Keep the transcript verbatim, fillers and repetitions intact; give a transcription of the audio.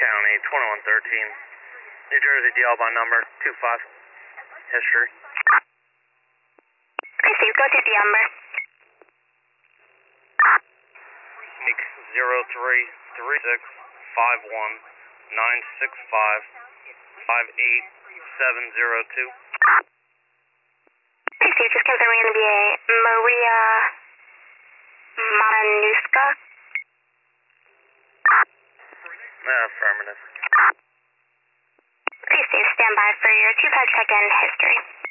County, twenty-one thirteen. New Jersey D L by number two five. History. Received. Go to D number. zero three three six five one nine six five five eight seven zero two. Received. Just confirming going to be a Maria Matanuska. Affirmative. Received. Stand by for your two five check-in history.